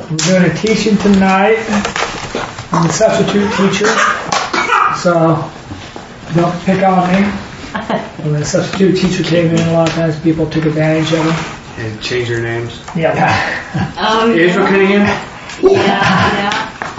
We're doing a teaching tonight. I'm a substitute teacher, so don't pick on me. When a substitute teacher came in, a lot of times people took advantage of them. And change their names. Yeah. Israel Cunningham? Yeah.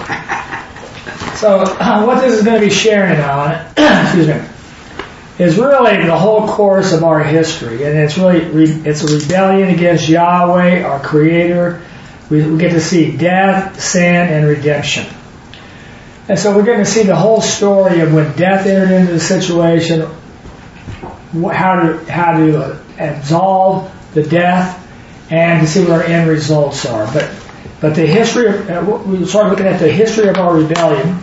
So what this is going to be sharing on, excuse me, is really the whole course of our history, and it's a rebellion against Yahweh, our Creator. We get to see death, sin, and redemption. And so we're going to see the whole story of when death entered into the situation, how to absolve the death, and to see what our end results are. But the history of, we start looking at the history of our rebellion,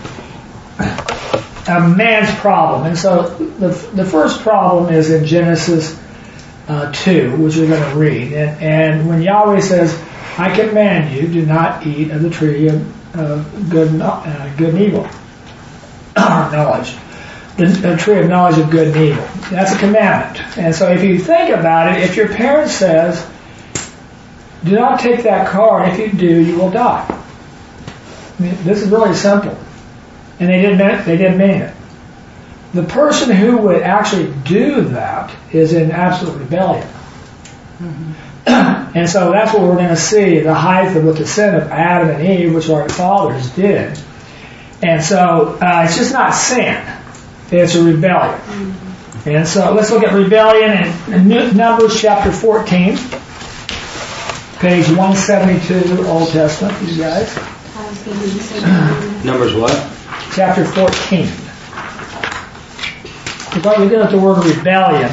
man's problem. And so the first problem is in Genesis 2, which we're going to read. And when Yahweh says, I command you, do not eat of the tree of good and evil, knowledge. The tree of knowledge of good and evil. That's a commandment. And so if you think about it, if your parent says, do not take that car, and if you do, you will die. I mean, this is really simple. And they didn't mean it. The person who would actually do that is in absolute rebellion. Mm-hmm. And so that's what we're going to see, the height of what the sin of Adam and Eve, which our fathers did. And so it's just not sin. It's a rebellion. Mm-hmm. And so let's look at rebellion in Numbers chapter 14, page 172, Old Testament, you guys. Numbers what? Chapter 14. If I look at the word rebellion,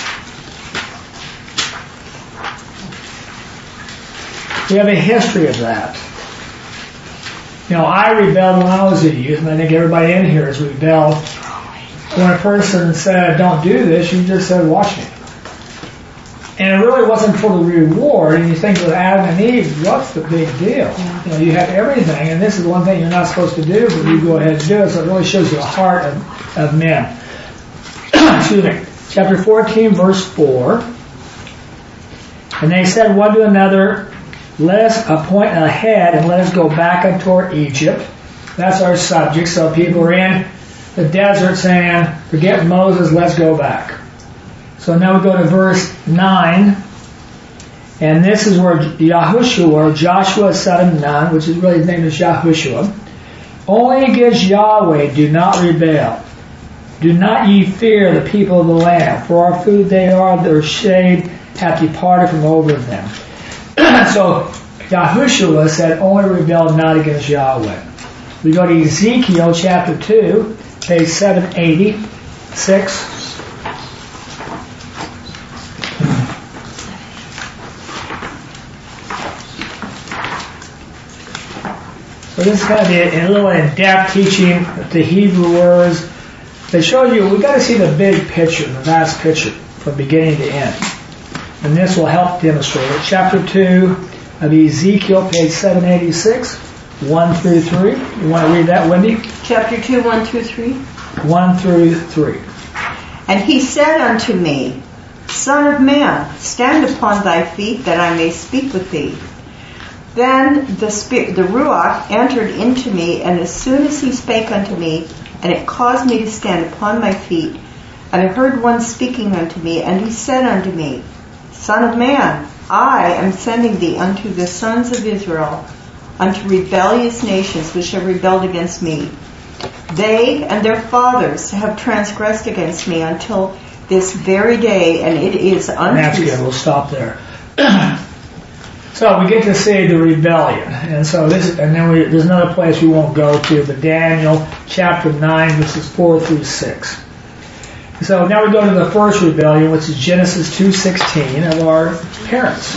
we have a history of that. You know, I rebelled when I was a youth, and I think everybody in here has rebelled. When a person said, don't do this, you just said, watch me. And it really wasn't for the reward. And you think with Adam and Eve, what's the big deal? You know, you have everything, and this is one thing you're not supposed to do, but you go ahead and do it. So it really shows you the heart of men. Excuse me. Chapter 14, verse 4. And they said one to another, let us appoint a head and let us go back unto Egypt. That's our subject. So people are in the desert saying, forget Moses, let's go back. So now we go to verse 9. And this is where Yahushua, or Joshua son of Nun, which is really his name is Yahushua, only against Yahweh do not rebel. Do not ye fear the people of the land, for our food they are, their shade hath departed from over them. So Yahushua said, only rebel not against Yahweh. We go to Ezekiel chapter 2, page 786. So this is going to be a little in-depth teaching the Hebrew words that shows you, we've got to see the big picture, the vast picture, from beginning to end. And this will help demonstrate it. Chapter 2 of Ezekiel, page 786, 1 through 3. You want to read that, Wendy? Chapter 2, 1 through 3. 1 through 3. And he said unto me, Son of man, stand upon thy feet, that I may speak with thee. Then the Ruach entered into me, and as soon as he spake unto me, and it caused me to stand upon my feet, and I heard one speaking unto me, and he said unto me, Son of man, I am sending thee unto the sons of Israel, unto rebellious nations which have rebelled against me. They and their fathers have transgressed against me until this very day, and it is unto... That's good. We'll stop there. So we get to see the rebellion, and so there's another place we won't go to, but Daniel chapter 9, verses 4 through 6. So now we go to the first rebellion, which is Genesis 2:16 of our parents.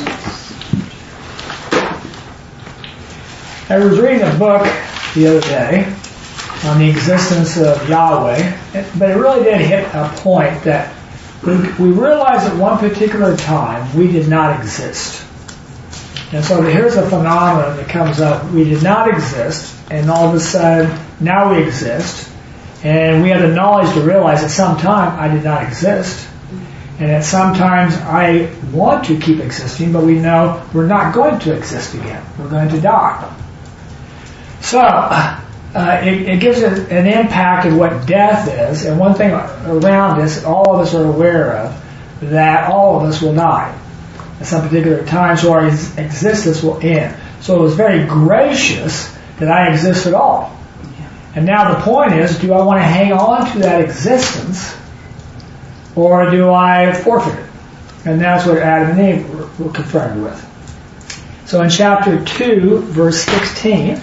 I was reading a book the other day on the existence of Yahweh, but it really did hit a point that we realized at one particular time we did not exist. And so here's a phenomenon that comes up. We did not exist, and all of a sudden, now we exist. And we have the knowledge to realize at some time I did not exist. And that sometimes I want to keep existing, but we know we're not going to exist again. We're going to die. So, it gives an impact of what death is. And one thing around us, all of us are aware of, that all of us will die. At some particular time, so our existence will end. So it was very gracious that I exist at all. And now the point is, do I want to hang on to that existence, or do I forfeit it? And that's what Adam and Eve were confronted with. So in chapter 2, verse 16,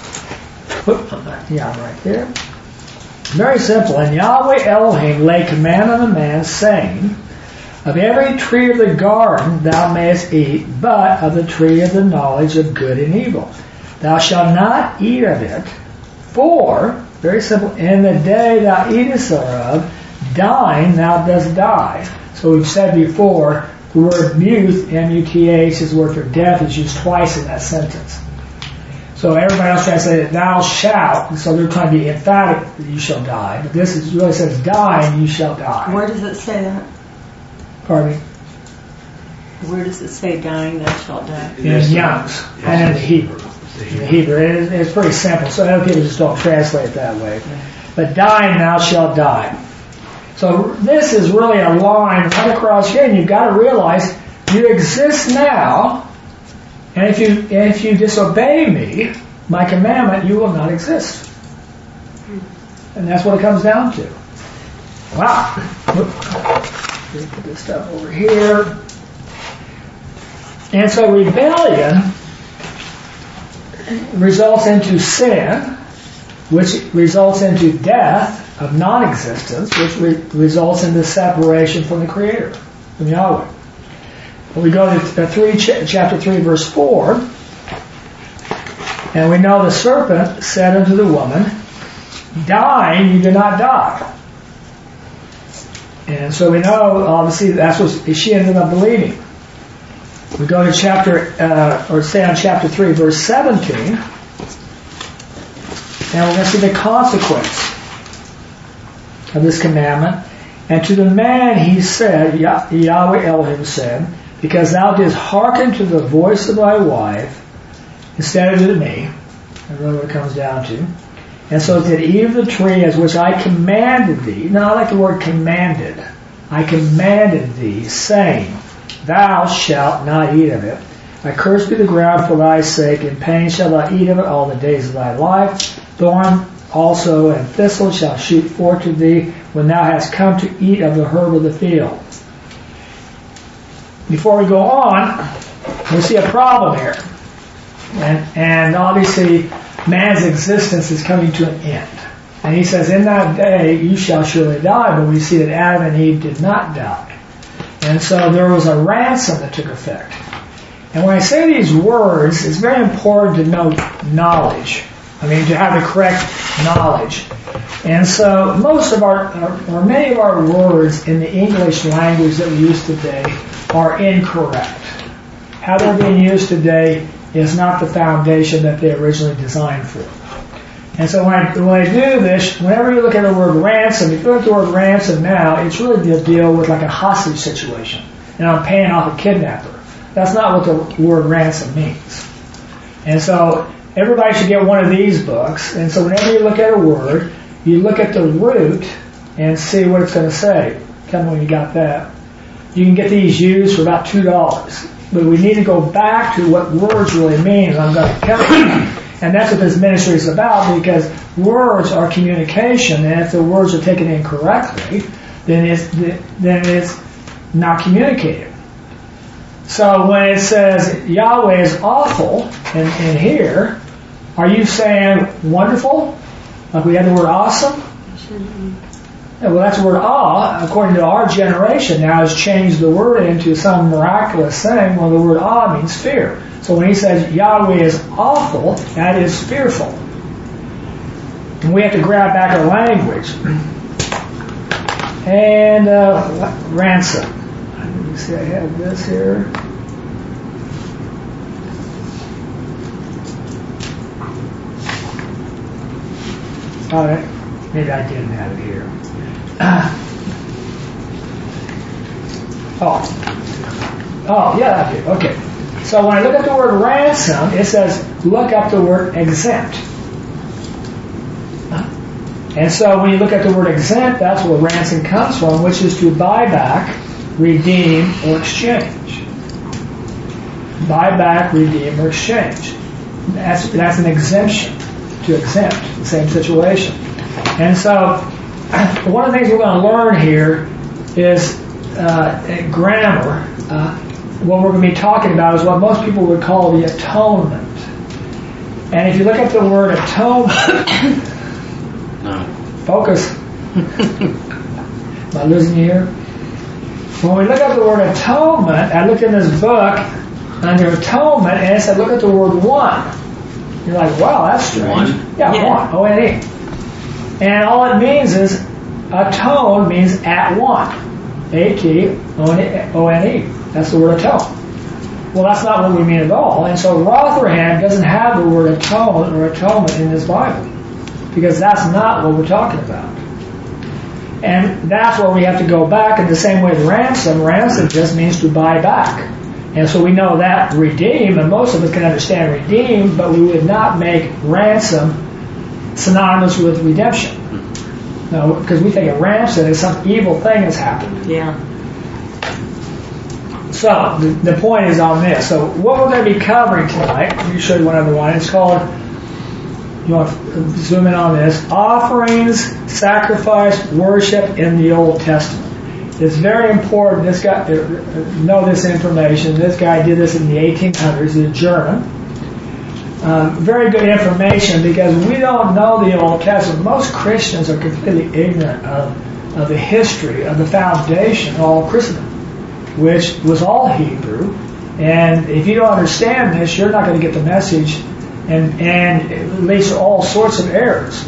right there. Very simple. And Yahweh Elohim laid command on the man, saying, of every tree of the garden thou mayest eat, but of the tree of the knowledge of good and evil thou shalt not eat of it, for, very simple, in the day thou eatest thereof, dying thou dost die. So we've said before, the word muth, M-U-T-H, is the word for death, is used twice in that sentence. So everybody else translated thou shalt, so they're trying to be emphatic that you shall die, but this really says die and you shall die. Where does it say that? Pardon me? Where does it say dying thou shalt die? In Young's and in the Hebrew. In the Hebrew, it's pretty simple, so other people just don't translate it that way. But dying thou shalt die. So this is really a line right across here, and you've got to realize you exist now, and if you disobey me, my commandment, you will not exist. And that's what it comes down to. Wow. Put this stuff over here. And so rebellion results into sin, which results into death of non-existence, which results in the separation from the Creator, from Yahweh. When we go to chapter 3, verse 4, and we know the serpent said unto the woman, dying you do not die. And so we know, obviously, that's what she ended up believing. We go to chapter 3, verse 17, and we're going to see the consequence of this commandment. And to the man he said, Yahweh Elohim said, because thou didst hearken to the voice of thy wife instead of to me. That's really what it comes down to. And so did eat of the tree as which I commanded thee. Now I like the word commanded. I commanded thee, saying, thou shalt not eat of it. Accursed be the ground for thy sake, in pain shalt thou eat of it all the days of thy life. Thorn also and thistle shall shoot forth to thee when thou hast come to eat of the herb of the field. Before we go on, we see a problem here. And obviously, man's existence is coming to an end. And he says, in that day you shall surely die. But we see that Adam and Eve did not die. And so there was a ransom that took effect. And when I say these words, it's very important to know knowledge. I mean, to have the correct knowledge. And so most of or many of our words in the English language that we use today are incorrect. How they're being used today is not the foundation that they originally designed for. And so when I do this, whenever you look at the word ransom, if you look at the word ransom now, it's really to deal with like a hostage situation. And I'm paying off a kidnapper. That's not what the word ransom means. And so everybody should get one of these books. And so whenever you look at a word, you look at the root and see what it's going to say. Tell me when you got that. You can get these used for about $2. But we need to go back to what words really mean, and I'm going to tell you. And that's what this ministry is about, because words are communication, and if the words are taken incorrectly, then it's not communicated. So when it says Yahweh is awful in here, are you saying wonderful? Like we had the word awesome? Yeah, well, that's the word awe, according to our generation now, has changed the word into some miraculous thing. Well, the word awe means fear. So when he says Yahweh is awful, that is fearful. And we have to grab back our language. And ransom. Let me see, I have this here. All right. Maybe I didn't have it here. Oh, yeah, I do. Okay. So when I look at the word ransom, it says look up the word exempt. And so when you look at the word exempt, that's where ransom comes from, which is to buy back, redeem, or exchange. Buy back, redeem, or exchange. That's an exemption, to exempt the same situation. And so one of the things we're going to learn here is grammar. What we're going to be talking about is what most people would call the atonement. And if you look at the word atonement, focus. Am I losing you here? When we look at the word atonement, I looked in this book under atonement, and it said look at the word one. You're like, wow, that's strange. One? Yeah, one. O-N-E. And all it means is atone means at one. A-T-O-N-E. That's the word atone. Well, that's not what we mean at all. And so Rotherham doesn't have the word atone or atonement in his Bible, because that's not what we're talking about. And that's where we have to go back in the same way as ransom. Ransom just means to buy back. And so we know that redeem, and most of us can understand redeem, but we would not make ransom synonymous with redemption. No, because we think of ransom as some evil thing has happened. Yeah. So the point is on this. So what we're going to be covering tonight, let me show you one other one. It's called, you want to zoom in on this, offerings, sacrifice, worship in the Old Testament. It's very important. This guy, know this information. This guy did this in the 1800s. He's a German. Very good information, because we don't know the Old Testament. Most Christians are completely ignorant of the history, of the foundation of all Christendom, which was all Hebrew. And if you don't understand this, you're not going to get the message, and it leads to all sorts of errors.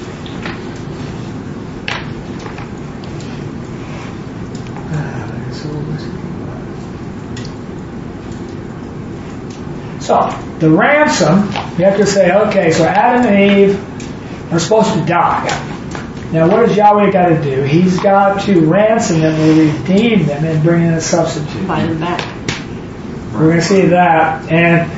So, the ransom, you have to say, okay, so Adam and Eve are supposed to die. Now, what does Yahweh got to do? He's got to ransom them or redeem them and bring in a substitute. Buy them back. We're going to see that, and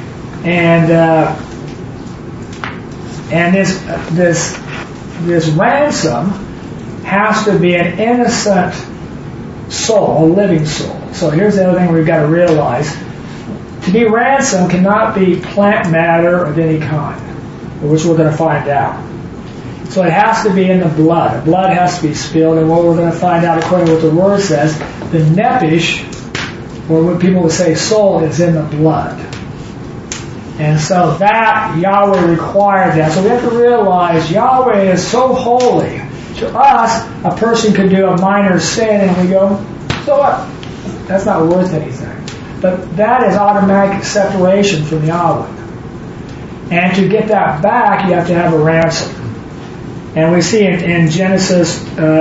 this ransom has to be an innocent soul, a living soul. So here's the other thing we've got to realize. To be ransomed cannot be plant matter of any kind, which we're going to find out. So it has to be in the blood. The blood has to be spilled, and what we're going to find out, according to what the Word says, the nephesh, or what people would say soul, is in the blood. And so that, Yahweh required that. So we have to realize Yahweh is so holy. To us, a person could do a minor sin, and we go, so what? That's not worth anything. But that is automatic separation from Yahweh. And to get that back, you have to have a ransom. And we see in Genesis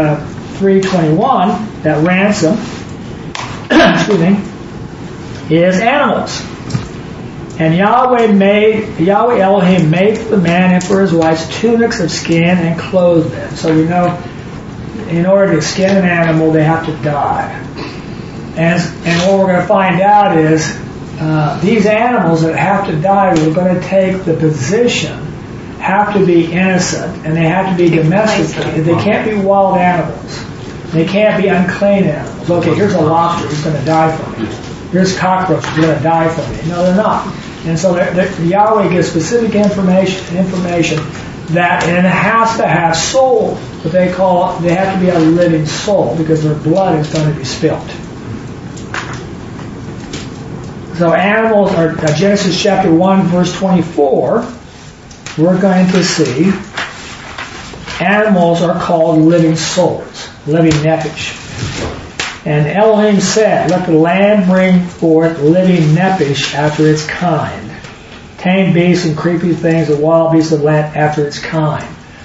3:21 that ransom excuse me, is animals. And Yahweh Elohim made for the man and for his wives tunics of skin and clothed them. So we know in order to skin an animal, they have to die. And what we're going to find out is these animals that have to die, we're going to take the position, have to be innocent, and they have to be domesticated. They can't be wild animals. They can't be unclean animals. Okay, here's a lobster who's going to die for me. Here's cockroaches who's going to die for me. No, they're not. And so Yahweh gives specific information that, and it has to have soul, what they have to be a living soul, because their blood is going to be spilt. So animals are, Genesis chapter 1, verse 24, we're going to see animals are called living souls, living nephesh. And Elohim said, let the land bring forth living nephesh after its kind. Tame beasts and creepy things, the wild beasts of the land after its kind.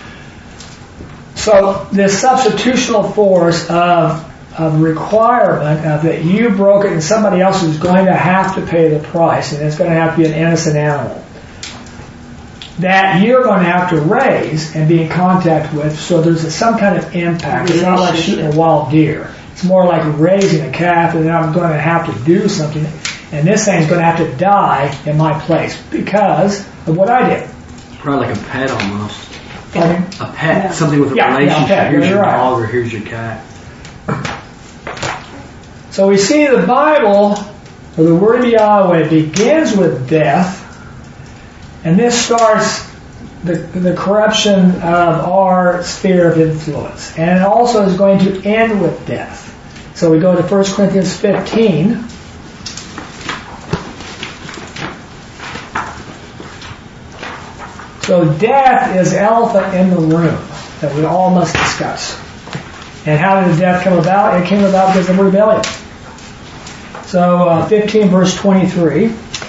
So this substitutional force of requirement that you broke it and somebody else is going to have to pay the price, and it's going to have to be an innocent animal that you're going to have to raise and be in contact with, so there's some kind of impact. It's not like shooting a wild deer. It's It's more like raising a calf, and then I'm going to have to do something, and this thing's going to have to die in my place because of what I did. Probably like a pet almost. Pardon? A pet, something with a relationship. Pet. Here's your Right. dog or here's your cat. So we see the Bible, or the Word of Yahweh, begins with death, and this starts the corruption of our sphere of influence. And it also is going to end with death. So we go to 1 Corinthians 15. So death is the elephant in the room that we all must discuss. And how did death come about? It came about because of rebellion. So 15 verse 23.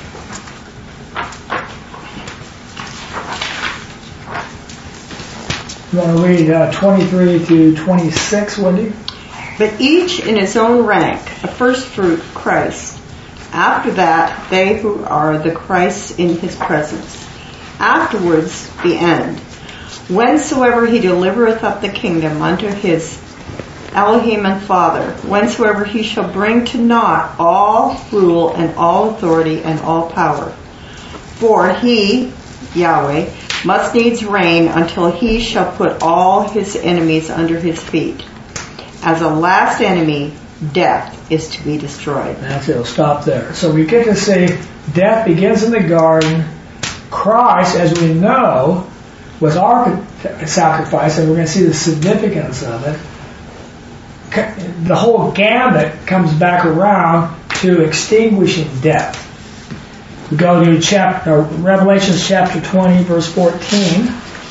You want to read 23 to 26, Wendy? But each in his own rank, a first fruit, Christ. After that, they who are the Christ in his presence. Afterwards, the end. Whensoever he delivereth up the kingdom unto his Elohim and Father, whensoever he shall bring to naught all rule and all authority and all power. For he, Yahweh, must needs reign until he shall put all his enemies under his feet. As a last enemy, death is to be destroyed. That's it. We'll stop there. So we get to see death begins in the garden. Christ, as we know, was our sacrifice, and we're going to see the significance of it. The whole gambit comes back around to extinguishing death. We go to Revelation chapter 20, verse 14.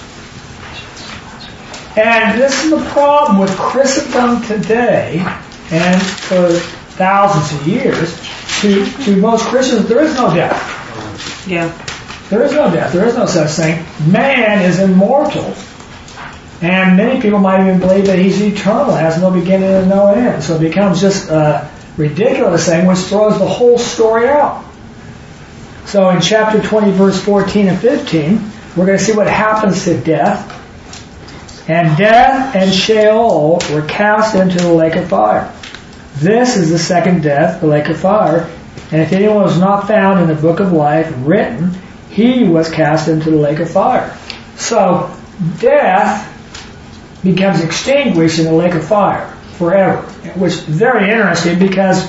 And this is the problem with Christendom today, and for thousands of years. To most Christians, there is no death. Yeah. There is no death. There is no such thing. Man is immortal. And many people might even believe that he's eternal, has no beginning and no end. So it becomes just a ridiculous thing, which throws the whole story out. So in chapter 20, verse 14 and 15, we're going to see what happens to death. And death and Sheol were cast into the lake of fire. This is the second death, the lake of fire. And if anyone was not found in the book of life written, he was cast into the lake of fire. So death becomes extinguished in the lake of fire forever, which is very interesting because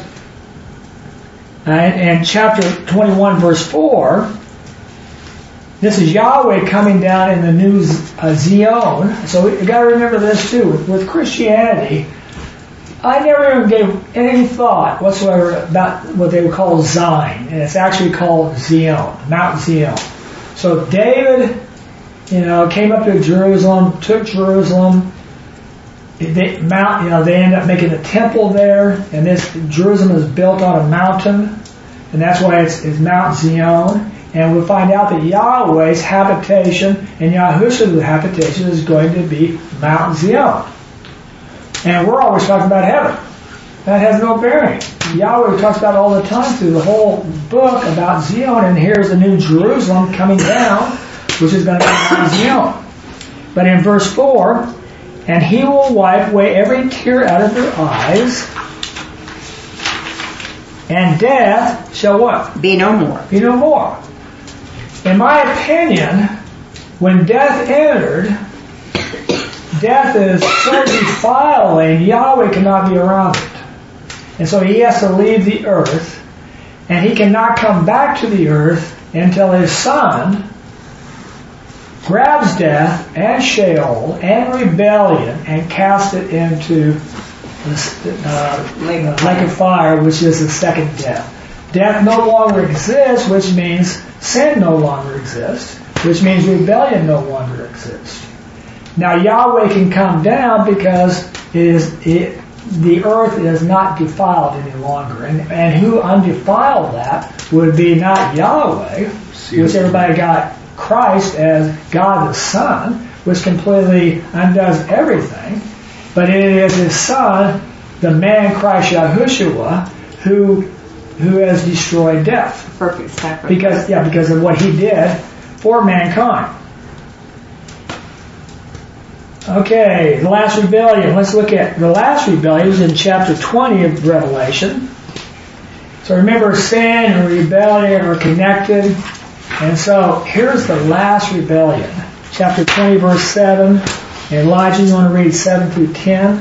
in chapter 21, verse 4, this is Yahweh coming down in the new Zion. So we've got to remember this too. With Christianity, I never even gave any thought whatsoever about what they would call Zion, and it's actually called Zion, Mount Zion. So David, came up to Jerusalem, took Jerusalem. They end up making a temple there, and this Jerusalem is built on a mountain, and that's why it's Mount Zion. And we'll find out that Yahweh's habitation and Yahushua's habitation is going to be Mount Zion. And we're always talking about heaven. That has no bearing. Yahweh talks about it all the time through the whole book about Zion, and here's the new Jerusalem coming down, which is going to be Mount Zion. But in verse 4, and he will wipe away every tear out of their eyes, and death shall what? Be no more. Be no more. In my opinion, when death entered, death is so defiling, Yahweh cannot be around it. And so he has to leave the earth, and he cannot come back to the earth until his Son grabs death and Sheol and rebellion and casts it into the lake of fire, which is the second death. Death no longer exists, which means sin no longer exists, which means rebellion no longer exists. Now Yahweh can come down because the earth is not defiled any longer. And who undefiled that would be not Yahweh, which everybody got Christ as God the Son, which completely undoes everything. But it is his Son, the man Christ Yahushua, who has destroyed death. Perfect sacrifice. Because of what he did for mankind. Okay, the last rebellion. Let's look at the last rebellion. It was in chapter 20 of Revelation. So remember, sin and rebellion are connected. And so here's the last rebellion. Chapter 20, verse 7. Elijah, you want to read 7 through 10?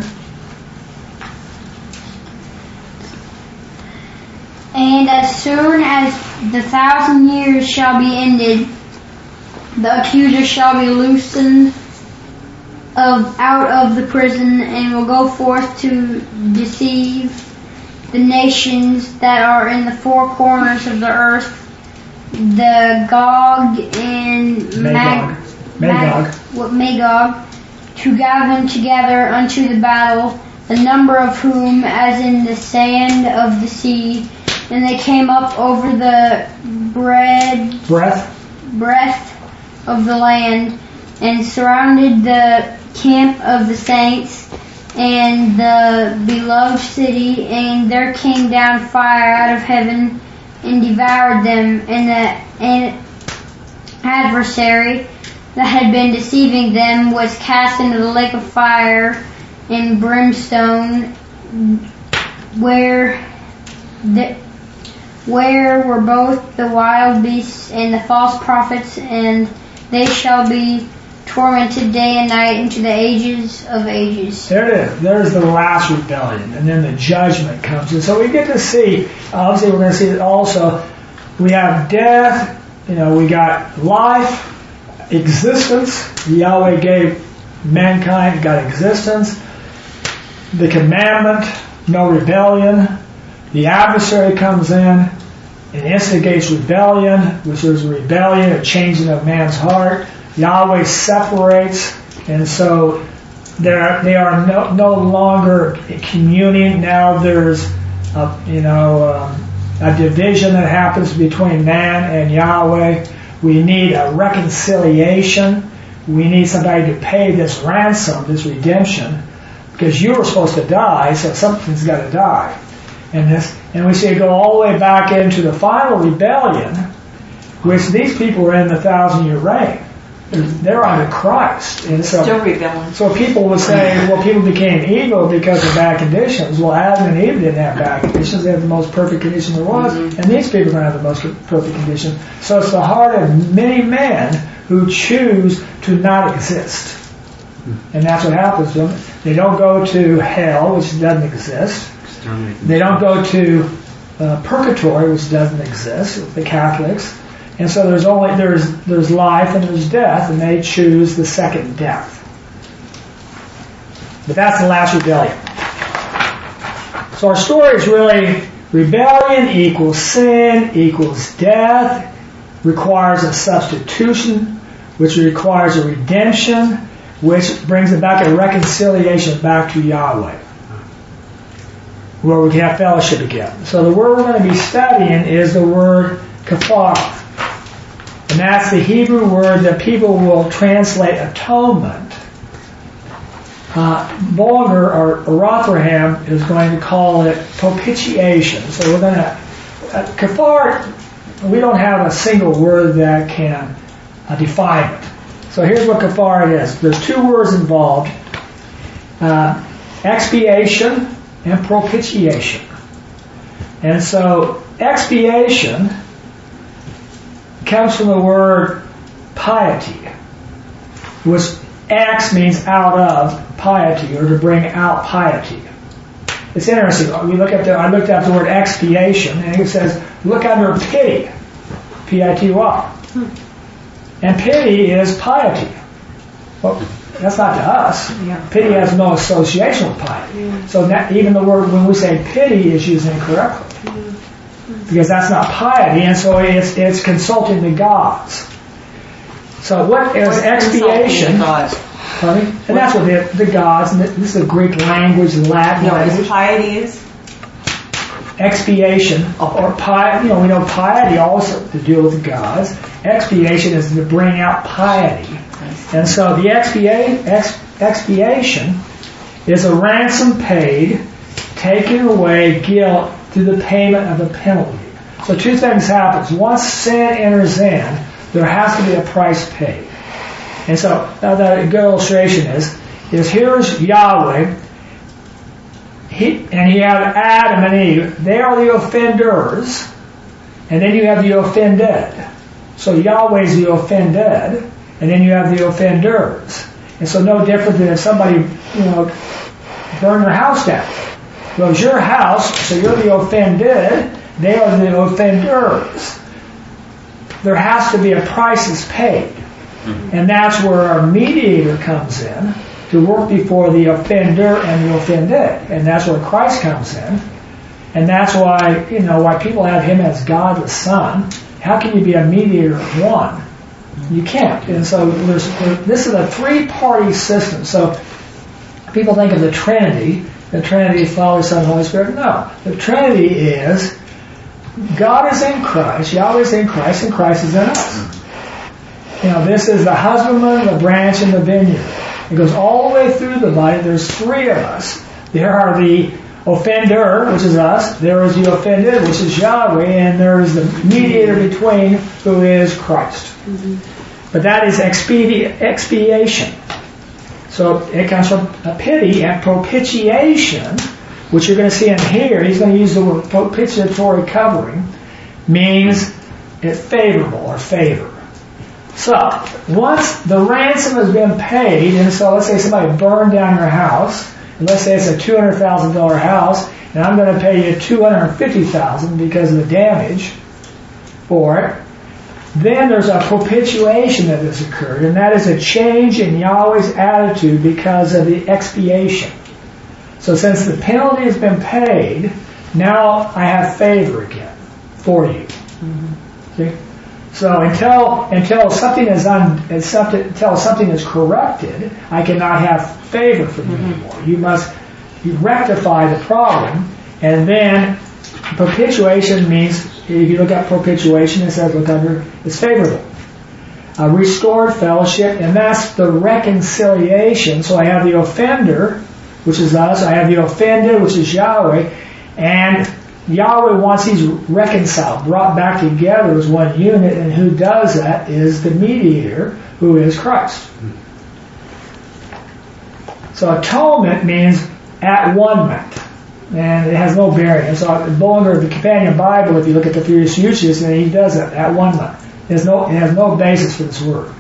And as soon as the 1,000 years shall be ended, the accuser shall be loosened out of the prison, and will go forth to deceive the nations that are in the four corners of the earth, the Gog and Magog, to gather them together unto the battle, the number of whom as in the sand of the sea. And they came up over the breadth of the land, and surrounded the camp of the saints and the beloved city, and there came down fire out of heaven and devoured them, and the adversary that had been deceiving them was cast into the lake of fire and brimstone, where were both the wild beasts and the false prophets, and they shall be tormented day and night into the ages of ages. There it is. There's the last rebellion, and then the judgment comes. And so we get to see, obviously we're going to see that also, we have death, we got life, existence. Yahweh gave mankind, got existence. The commandment, no rebellion. The adversary comes in and instigates rebellion, which is a rebellion, a changing of man's heart. Yahweh separates, and so they are no longer communing. Now there's a division that happens between man and Yahweh. We need a reconciliation. We need somebody to pay this ransom, this redemption, because you were supposed to die, so something's got to die. And we see it go all the way back into the final rebellion, which these people were in the 1,000-year reign. They're under Christ. And so, still rebelling. So people would say, well, people became evil because of bad conditions. Well, Adam and Eve didn't have bad conditions. They had the most perfect condition there was. Mm-hmm. And these people don't have the most perfect condition. So it's the heart of many men who choose to not exist. And that's what happens to them. They don't go to hell, which doesn't exist. They don't go to purgatory, which doesn't exist, the Catholics. And so there's life and there's death, and they choose the second death. But that's the last rebellion. So our story is really rebellion equals sin equals death, requires a substitution, which requires a redemption, which brings it back, a reconciliation back to Yahweh, where we can have fellowship again. So the word we're going to be studying is the word kafar. And that's the Hebrew word that people will translate atonement. Bulger or Rotherham is going to call it propitiation. So we're going to kafar. We don't have a single word that can define it. So here's what kafar is. There's two words involved: expiation and propitiation. And so expiation comes from the word piety, which ex means out of piety, or to bring out piety. It's interesting. I looked up the word expiation, and it says, look under pity, P-I-T-Y. And pity is piety. Well, that's not to us. Yeah. Pity has no association with piety. Yeah. So even the word, when we say pity, is used incorrectly. Yeah. Because that's not piety, and so it's consulting the gods. So what is expiation? Pardon? And that's what the gods, and this is a Greek language, Latin language. Piety is? Expiation, or piety, we know piety also to deal with the gods. Expiation is to bring out piety. And so the expiation is a ransom paid, taking away guilt through the payment of a penalty. So two things happen. Once sin enters in, there has to be a price paid. And so now the good illustration is, is here's Yahweh, and you have Adam and Eve. They are the offenders, and then you have the offended. So Yahweh's the offended, and then you have the offenders. And so no different than if somebody, burned their house down. Well, it's your house, so you're the offended, they are the offenders. There has to be a price is paid. And that's where our mediator comes in to work before the offender and the offended. And that's where Christ comes in. And that's why, why people have him as God the Son. How can you be a mediator of one? You can't. And so this is a three-party system. So people think of the Trinity. The Trinity is Father, Son, Holy Spirit. No. The Trinity is God is in Christ, Yahweh is in Christ, and Christ is in us. This is the husbandman, the branch, and the vineyard. It goes all the way through the body. There's three of us. There are the offender, which is us. There is the offended, which is Yahweh, and there is the mediator between, who is Christ. But that is expiation. So it comes from a pity, and propitiation, which you're going to see in here. He's going to use the word propitiatory covering, means it's favorable or favor. So once the ransom has been paid, and so let's say somebody burned down your house, and let's say it's a $200,000 house, and I'm going to pay you $250,000 because of the damage for it. Then there's a propitiation that has occurred, and that is a change in Yahweh's attitude because of the expiation. So since the penalty has been paid, now I have favor again for you. See? So until something is until something is corrected, I cannot have favor from you anymore. You must rectify the problem, and then propitiation means, if you look at propitiation, it says look under, it's favorable. Restored fellowship, and that's the reconciliation. So I have the offender, which is us. I have the offended, which is Yahweh, and Yahweh wants these reconciled, brought back together as one unit, and who does that is the mediator, who is Christ. So atonement means at one-ment, and it has no bearing. So Bullinger, the Companion Bible, if you look at the previous usages, and he does that at one-ment. It has no basis for this word.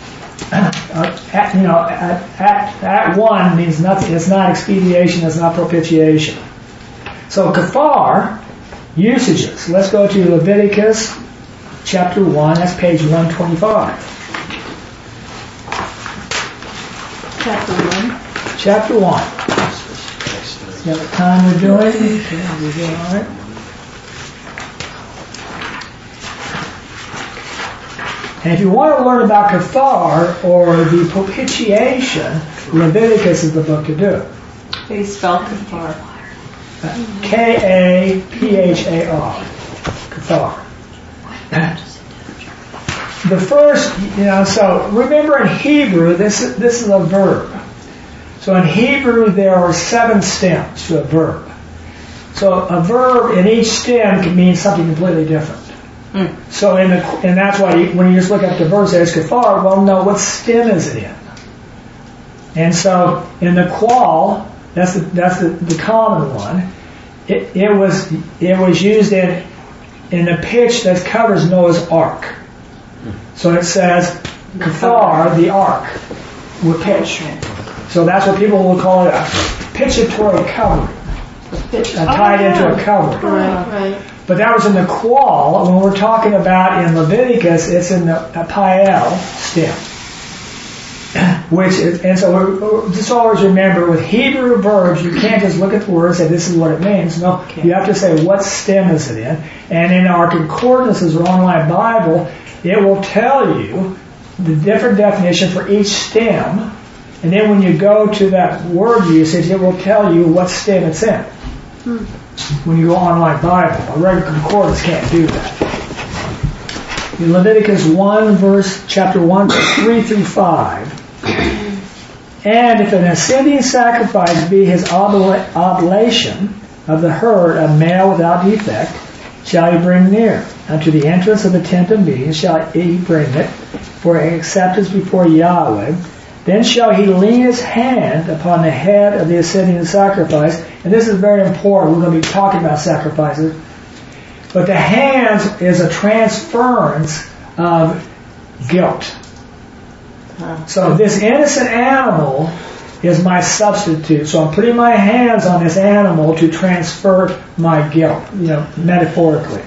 At one means nothing. It's not expediation. It's not propitiation. So kafar, usages. Let's go to Leviticus chapter 1. That's page 125. Chapter 1. You have the time we're doing? Okay, we're doing all right. And if you want to learn about kafar or the propitiation, Leviticus is the book to do. How do you spell kafar? K-A-P-H-A-R. Kafar. The first, so remember in Hebrew, this is a verb. So in Hebrew, there are 7 stems to a verb. So a verb in each stem can mean something completely different. So and that's why when you just look up the verse, it's kafar. Well, no, what stem is it in? And so in the qual, that's the common one. It was used in the pitch that covers Noah's Ark. So it says kafar, the ark, with pitch. So that's what people will call it, a pitchatory covering. Tied into a covering. Right. But that was in the qual. When we're talking about in Leviticus, it's in the pael stem. And so just always remember, with Hebrew verbs, you can't just look at the word and say this is what it means. No, you have to say what stem is it in. And in our concordances or online Bible, it will tell you the different definition for each stem. And then when you go to that word usage, it will tell you what stem it's in. When you go online Bible, a regular concordance can't do that. In Leviticus 1, chapter 1, verse 3 through 5. And if an ascending sacrifice be his oblation of the herd, a male without defect, shall he bring near. Unto the entrance of the tent of meeting shall he bring it, for acceptance before Yahweh. Then shall he lean his hand upon the head of the ascending sacrifice. And this is very important. We're going to be talking about sacrifices. But the hands is a transference of guilt. So this innocent animal is my substitute. So I'm putting my hands on this animal to transfer my guilt, metaphorically.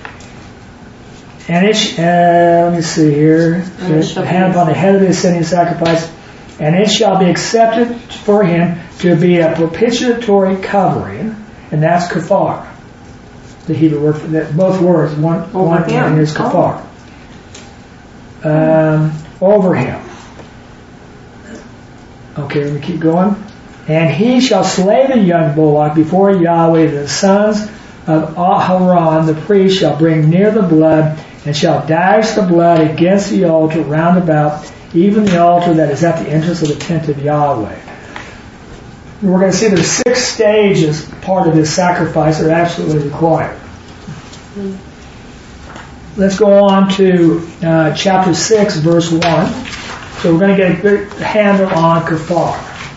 And let me see here. Hand upon the head of the ascending sacrifice. And it shall be accepted for him to be a propitiatory covering. And that's kafar. The Hebrew word for that. Both words, one is kafar. Over him. Okay, let me keep going. And he shall slay the young bullock before Yahweh. The sons of Aharon, the priest, shall bring near the blood, and shall dash the blood against the altar round about, even the altar that is at the entrance of the tent of Yahweh. We're going to see there's 6 stages part of this sacrifice that are absolutely required. Let's go on to chapter 6, verse 1. So we're going to get a good handle on kafar.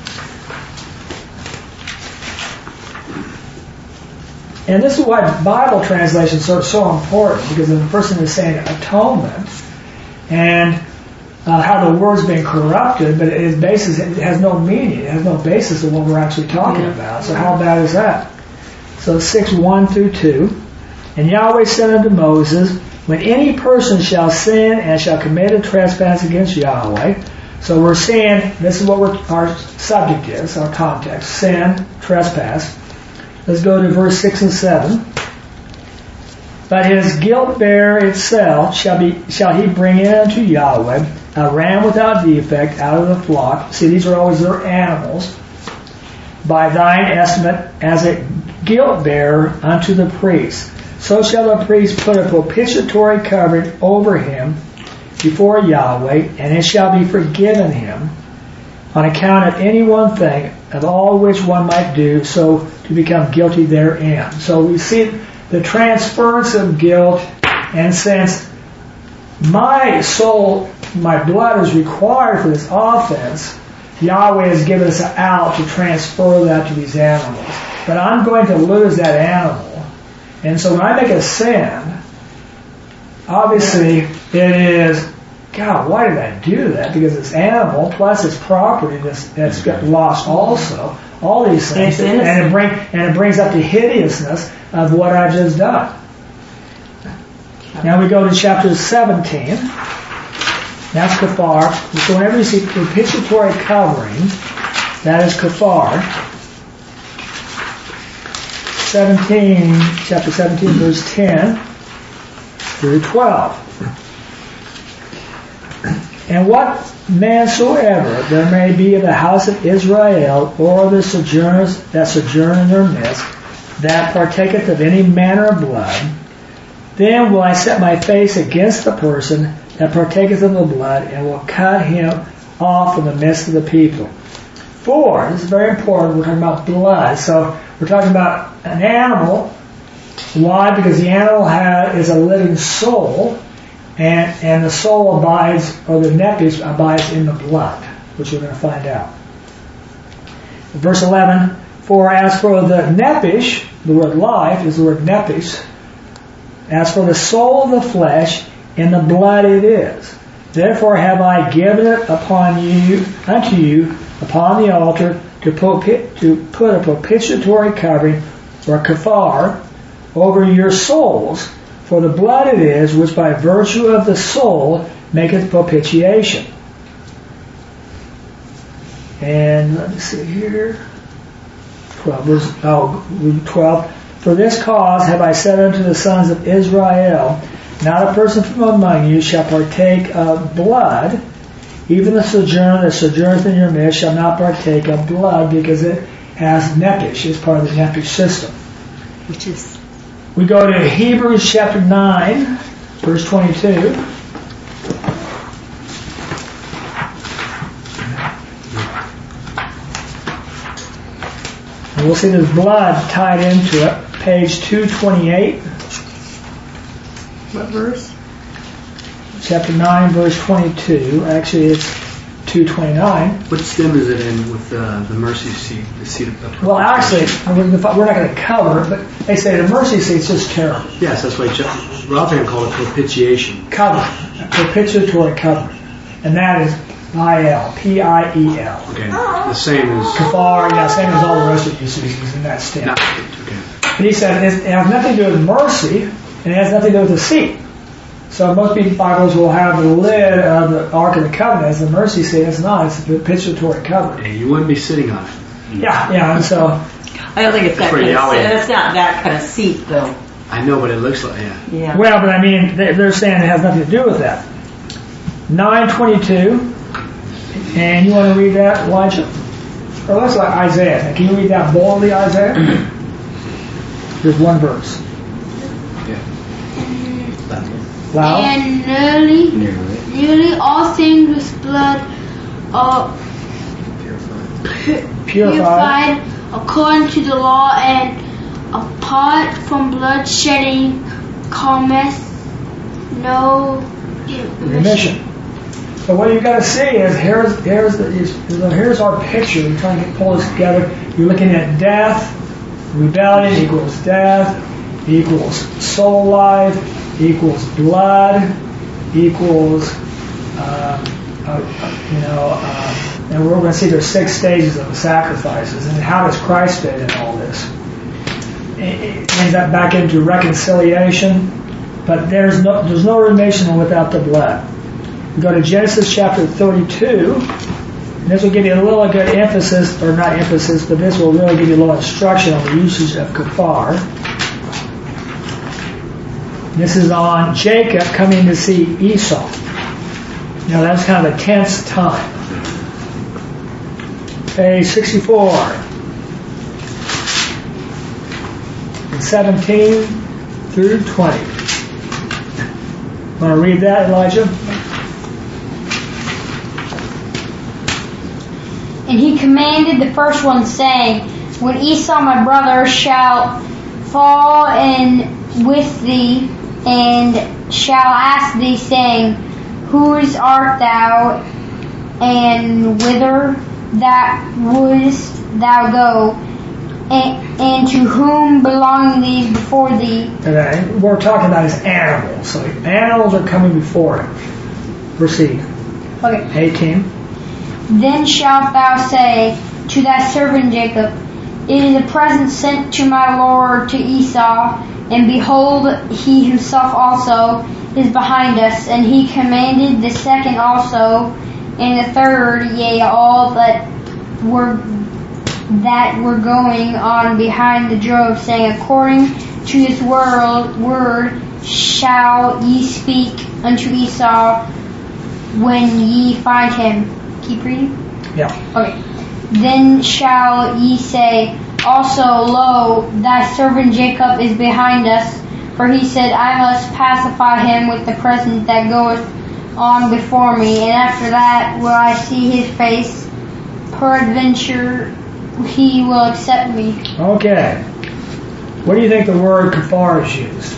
And this is why Bible translations are so important, because the person is saying atonement, and how the word's been corrupted, but it has no meaning. It has no basis of what we're actually talking about. So how bad is that? So 6:1 through 2. And Yahweh said unto Moses, when any person shall sin and shall commit a trespass against Yahweh. So we're seeing, this is what our subject is, our context, sin, trespass. Let's go to verse 6 and 7. But his guilt bearer itself shall he bring in unto Yahweh, a ram without defect out of the flock. See, these are always their animals. By thine estimate, as a guilt bearer unto the priest. So shall the priest put a propitiatory covering over him before Yahweh, and it shall be forgiven him on account of any one thing, of all which one might do, so to become guilty therein. So we see the transference of guilt, and since my soul, my blood is required for this offense, Yahweh has given us an out to transfer that to these animals. But I'm going to lose that animal. And so when I make a sin, obviously it is, God, why did I do that? Because it's animal plus it's property that's got lost also. All these things, and it brings up the hideousness of what I've just done. Now we go to chapter 17. That's kafar. So whenever you see propitiatory covering, that is kafar. Chapter 17, verse 10 through 12. And what man soever there may be in the house of Israel, or the sojourners that sojourn in their midst, that partaketh of any manner of blood, then will I set my face against the person that partaketh of the blood, and will cut him off from the midst of the people. For, this is very important, we're talking about blood, so we're talking about an animal. Why? Because the animal is a living soul, and the soul abides, or the nephesh abides in the blood, which we're going to find out. Verse 11, for as for the nephesh, the word life is the word nephesh, as for the soul of the flesh, in the blood it is. Therefore have I given it unto you upon the altar to put a propitiatory covering, or kafar, over your souls, for the blood it is which by virtue of the soul maketh propitiation. And let me see here. 12. For this cause have I said unto the sons of Israel, not a person from among you shall partake of blood, even the sojourner that sojourneth in your midst shall not partake of blood, because it has nephesh, it's part of the nephesh system. Which is? We go to Hebrews chapter 9, verse 22. And we'll see there's blood tied into it. Page 228. What verse? Chapter 9, verse 22. Actually, it's 2:29. What stem is it in with the mercy seat? The seat of Well, actually, we're not going to cover it, but they say the mercy seat's just cherub. Yes, that's why Rotherham called it propitiation. Cover, propitiatory cover, and that is Piel, P-I-E-L. Okay, the same as Kafar, yeah, same as all the rest of the usages in that stem. not okay. But he said it has nothing to do with mercy, and it has nothing to do with the seat. So most Bibles will have the lid of the Ark of the Covenant as the mercy seat. It's not. It's the propitiatory cover. Yeah, you wouldn't be sitting on it. Yeah, and so I don't think it's that For kind of Yahweh. seat. It's not that kind of seat, though. I know, but it looks like Yeah. well, but I mean, they're saying it has nothing to do with that. 9:22, and you want to read that, Elijah? Or let's like Isaiah. Can you read that boldly, Isaiah? Just one verse. Loud. And nearly all things with blood are purified according to the law, and apart from blood shedding cometh no remission. So what you've got to see is here's our picture. We're trying to pull this together. You're looking at death, rebellion equals death, equals soul life, equals blood, equals and we're going to see there's 6 stages of the sacrifices, and how does Christ fit in all this? It ends up back into reconciliation, but there's no remission without the blood. We go to Genesis chapter 32, and this will give you a little good emphasis, or not emphasis, but this will really give you a little instruction on the usage of kafar. This is on Jacob coming to see Esau. Now that's kind of a tense time. Page 64. And 17 through 20. Want to read that, Elijah? And he commanded the first one, saying, when Esau my brother shall fall in with thee, and shall ask thee, saying, whose art thou, and whither that wouldst thou go, and to whom belong these before thee? And we're talking about his animals. So animals are coming before him. Proceed. Okay. 18. Then shalt thou say to thy servant Jacob, it is a present sent to my lord to Esau, and behold, he himself also is behind us, and he commanded the second also, and the third, yea, all that were going on behind the drove, saying, according to his word shall ye speak unto Esau when ye find him. Keep reading? Yeah. Okay. Then shall ye say, also, lo, thy servant Jacob is behind us, for he said, I must pacify him with the present that goeth on before me, and after that will I see his face, peradventure he will accept me. Okay. What do you think the word kafar is used?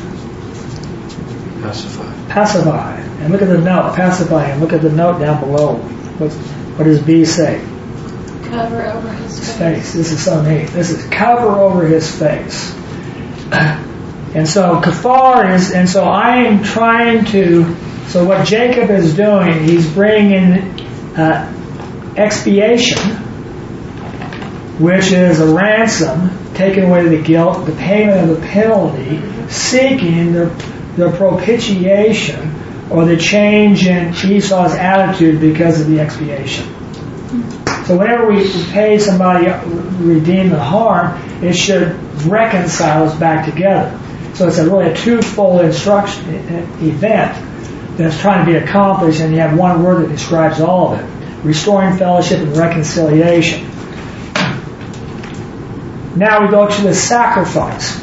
Pacify. And look at the note, pacify, and look at the note down below. What does B say? Cover over his face. This is so neat. This is cover over his face. And so kafar is, and so I am trying to, so what Jacob is doing, he's bringing expiation, which is a ransom, taking away the guilt, the payment of the penalty, seeking the propitiation, or the change in Esau's attitude because of the expiation. So whenever we pay somebody, redeem the harm, it should reconcile us back together. So it's really a twofold event that's trying to be accomplished, and you have one word that describes all of it: restoring fellowship and reconciliation. Now we go to the sacrifice.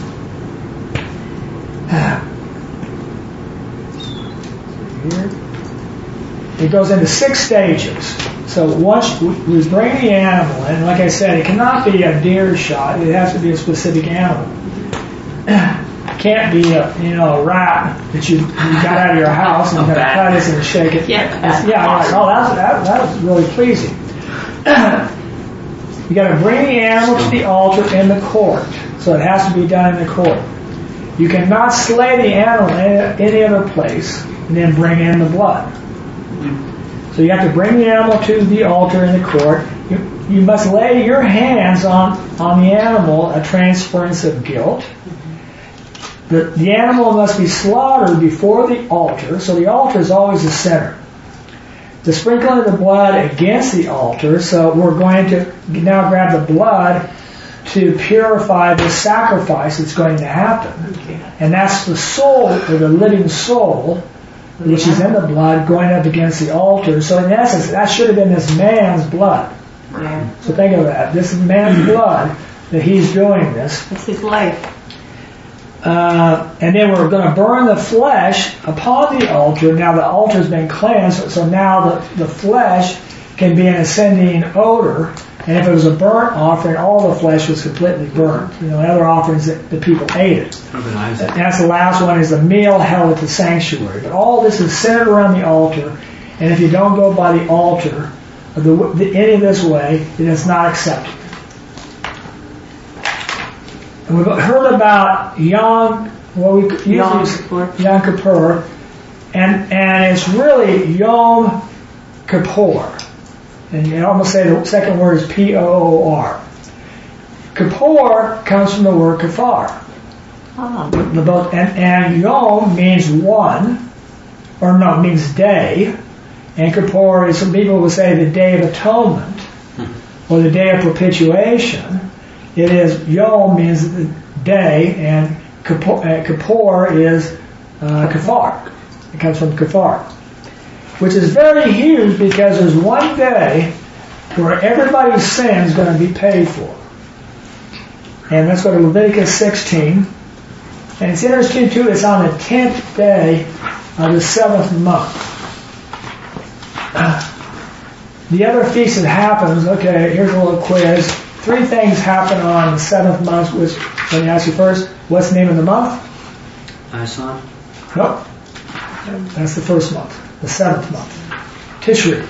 It goes into 6 stages. So once we bring the animal in, like I said, it cannot be a deer shot. It has to be a specific animal. can't be a rat that you got out of your house and you're going to cut it and shake it. That was really pleasing. You got to bring the animal to the altar in the court, so it has to be done in the court. You cannot slay the animal in any other place and then bring in the blood. So you have to bring the animal to the altar in the court. You must lay your hands on the animal, a transference of guilt. The animal must be slaughtered before the altar, so the altar is always the center. The sprinkling of the blood against the altar, so we're going to now grab the blood to purify the sacrifice that's going to happen. And that's the soul, or the living soul, which is in the blood, going up against the altar. So in essence, that should have been this man's blood. Yeah. So think of that. This is man's blood that he's doing this. It's his life. And then we're going to burn the flesh upon the altar. Now the altar's been cleansed, so now the flesh can be an ascending odor. And if it was a burnt offering, all the flesh was completely burnt. Other offerings that the people ate it. That's the last one, is the meal held at the sanctuary. But all this is centered around the altar. And if you don't go by the altar any of this way, it is not accepted. And we've heard about Yom Kippur, and it's really Yom Kippur. And you almost say the second word is P-O-O-R. Kippur comes from the word kafar. And Yom means one, it means day. And Kippur is, some people would say, the Day of Atonement, or the Day of Propitiation. It is, Yom means the day, and Kippur is kafar. It comes from kafar, which is very huge because there's one day where everybody's sin is going to be paid for. And let's go to Leviticus 16. And it's interesting too, it's on the 10th day of the 7th month. The other feast that happens, okay, here's a little quiz. 3 things happen on the 7th month, which, let me ask you first, what's the name of the month? Nisan? Nope. That's the first month. The 7th month. Tishri.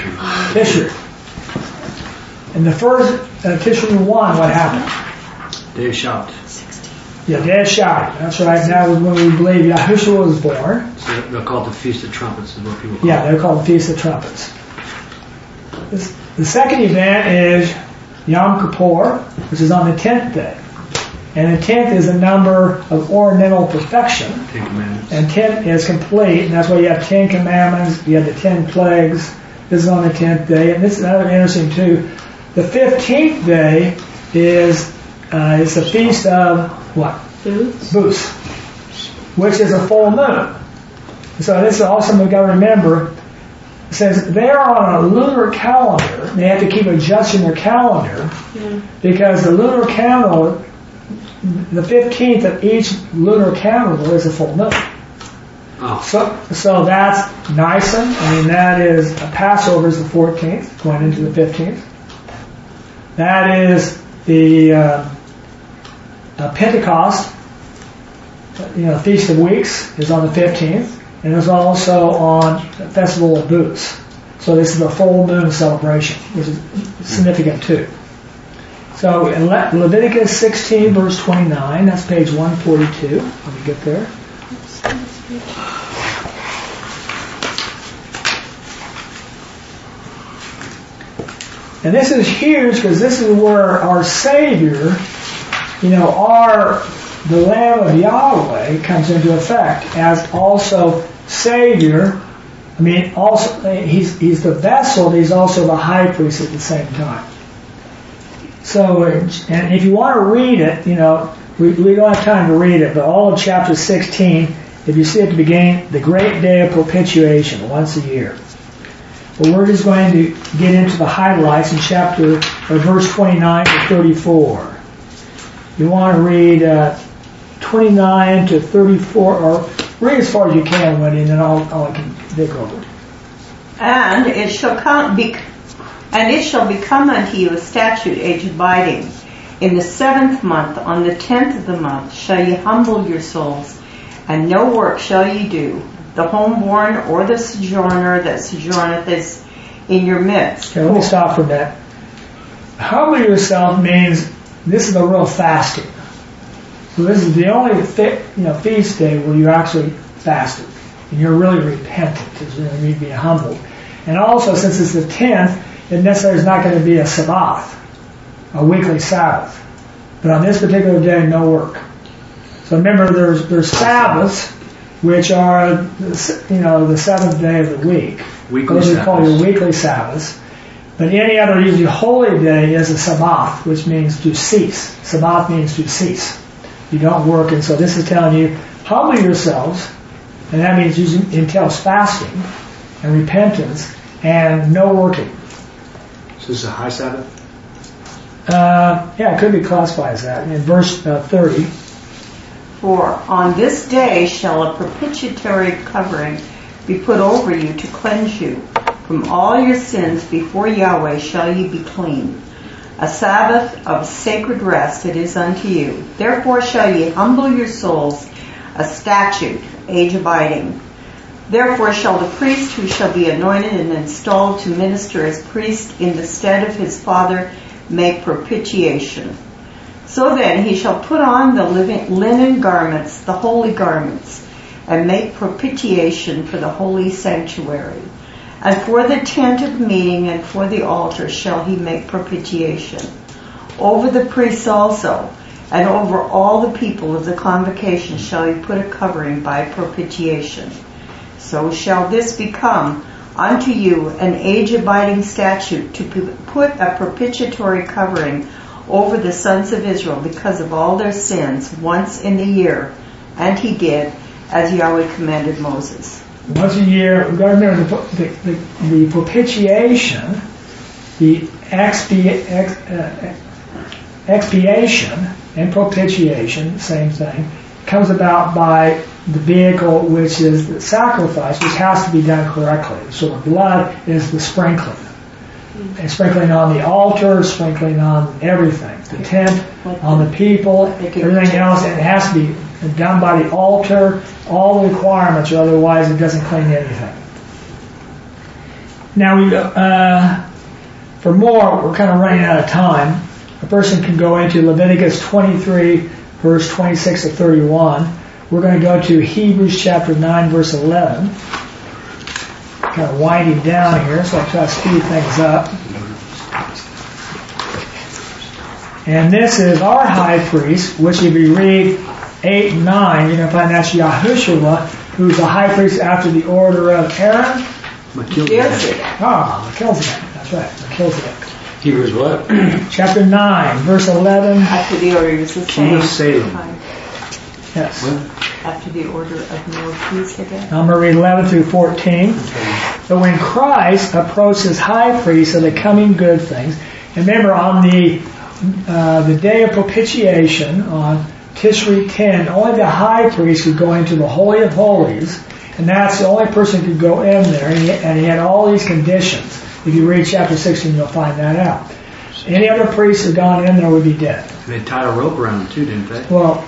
And the first, Tishri 1, what happened? Day of Shabbat. Yeah, Day of Shabbat. That's right. Now when we believe Yahushua was born. So they're called the Feast of Trumpets, is what people call it. Yeah, they're called the Feast of Trumpets. The second event is Yom Kippur, which is on the 10th day. And the 10th is a number of ordinal perfection. 10 Commandments. And 10 is complete, and that's why you have 10 commandments, you have the 10 plagues. This is on the 10th day. And this is another interesting too. The 15th day is the feast of what? Booths. Which is a full moon. So this is also we've got to remember. It says they're on a lunar calendar. They have to keep adjusting their calendar because the lunar calendar, the 15th of each lunar calendar is a full moon. Oh. So that's Nisan. That is Passover is the 14th, going into the 15th. That is the Pentecost. Feast of Weeks is on the 15th. And it's also on the Festival of Booths. So this is a full moon celebration, which is significant too. So in Leviticus 16, verse 29, that's page 142. Let me get there. And this is huge because this is where our Savior, the Lamb of Yahweh comes into effect as also Savior. He's the vessel, but he's also the high priest at the same time. So, and if you want to read it, we don't have time to read it, but all of chapter 16, if you see at the beginning, the great day of propitiation, once a year. But we're just going to get into the highlights in verse 29 to 34. You want to read 29 to 34, or read as far as you can, Wendy, and then I can take over. And it shall become unto you a statute, age abiding, In the 7th month, on the 10th of the month, shall ye humble your souls, and no work shall ye do, the homeborn or the sojourner that sojourneth is in your midst. Okay, let me stop for a minute. Humble yourself means this is a real fasting. So this is the only feast day where you actually fasted. And you're really repentant. Is you need to be humbled. And also, since it's the 10th, it necessarily is not going to be a Sabbath, a weekly Sabbath. But on this particular day, no work. So remember, there's Sabbaths, which are the 7th day of the week. Those are called your weekly Sabbaths. But any other usually holy day is a Sabbath, which means to cease. Sabbath means to cease. You don't work, and so this is telling you, humble yourselves, and that means entails fasting and repentance and no working. So this is a high Sabbath? Yeah, it could be classified as that. In verse 30. For on this day shall a propitiatory covering be put over you to cleanse you. From all your sins before Yahweh shall ye be clean. A Sabbath of sacred rest it is unto you. Therefore shall ye humble your souls, a statute, age abiding. Therefore shall the priest who shall be anointed and installed to minister as priest in the stead of his father make propitiation. So then he shall put on the linen garments, the holy garments, and make propitiation for the holy sanctuary. And for the tent of meeting and for the altar shall he make propitiation. Over the priests also, and over all the people of the convocation shall he put a covering by propitiation. So shall this become unto you an age-abiding statute to put a propitiatory covering over the sons of Israel because of all their sins once in the year. And he did as Yahweh commanded Moses. Once a year, we've got to remember the propitiation, the expiation and propitiation, same thing, comes about by the vehicle, which is the sacrifice, which has to be done correctly. So the blood is the sprinkling. And sprinkling on the altar, sprinkling on everything. The tent, on the people, everything else. And it has to be done by the altar, all the requirements, or otherwise it doesn't clean anything. Now, for more, we're kind of running out of time. A person can go into Leviticus 23, verse 26 to 31. We're going to go to Hebrews chapter 9, verse 11. Kind of winding down here, so I'll try to speed things up. And this is our high priest, which if you read 8 and 9, you're going to find that's Yahushua, who's the high priest after the order of Aaron. Melchizedek. Melchizedek. That's right, Melchizedek. Hebrews what? Chapter 9, verse 11. After the order is the King of same. Salem. Yes. After the order of Melchizedek. I'm going to read 11 through 14. But when Christ approached as high priest of the coming good things, and remember on the day of propitiation, on Tishri 10, only the high priest could go into the Holy of Holies, and that's the only person who could go in there, and he had all these conditions. If you read chapter 16, you'll find that out. Any other priest who had gone in there would be dead. They tied a rope around him too, didn't they? Well,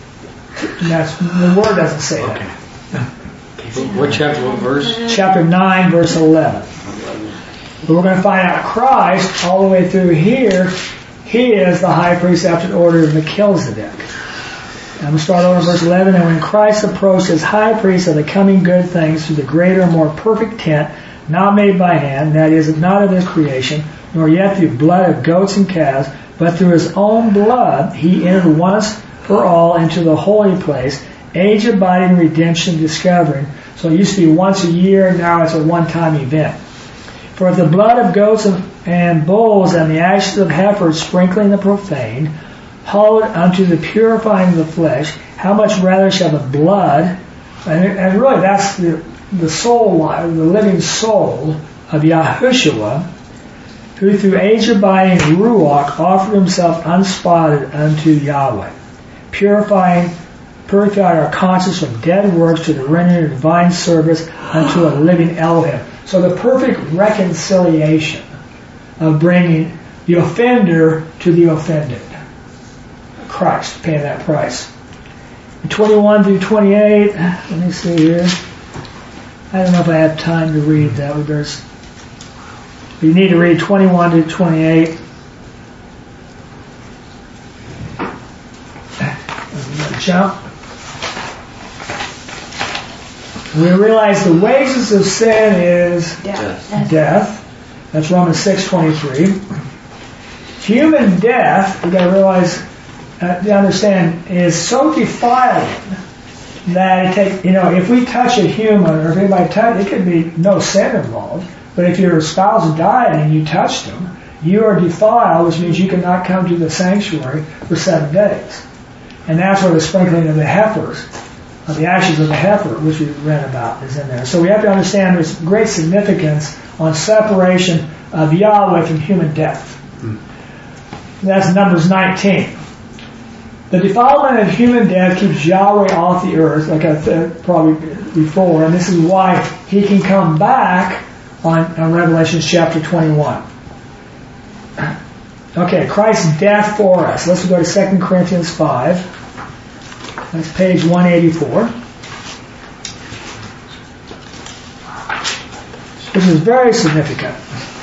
the word doesn't say that. What chapter, what verse? Chapter 9, verse 11. But we're going to find out Christ, all the way through here, he is the high priest after the order of Melchizedek. I'm going to start over verse 11. And when Christ approached as high priest of the coming good things through the greater, more perfect tent, not made by hand, that is, not of his creation, nor yet through blood of goats and calves, but through his own blood, he entered once for all into the holy place, age-abiding redemption discovering. So it used to be once a year, now it's a one-time event. For if the blood of goats and bulls and the ashes of heifers sprinkling the profane, hallowed unto the purifying of the flesh, how much rather shall the blood, and really that's the soul, the living soul of Yahushua, who through age-abiding Ruach offered himself unspotted unto Yahweh, purify our conscience from dead works to the rendering of divine service unto a living Elohim. So the perfect reconciliation of bringing the offender to the offended. Christ paying that price. 21 through 28, let me see here. I don't know if I have time to read that. You need to read 21 to 28. I'm going to jump. We realize the wages of sin is death. That's Romans 6:23. Human death, we've got to realize, to understand, is so defiling that if we touch a human, or if anybody touch, it could be no sin involved. But if your spouse died and you touched them, you are defiled, which means you cannot come to the sanctuary for 7 days. And that's where the sprinkling of the heifers, of the ashes of the heifer, which we read about, is in there. So we have to understand there's great significance on separation of Yahweh from human death. That's Numbers 19. The defilement of human death keeps Yahweh off the earth, like I said probably before, and this is why he can come back on Revelation chapter 21. Okay, Christ's death for us. Let's go to 2 Corinthians 5. That's page 184. This is very significant.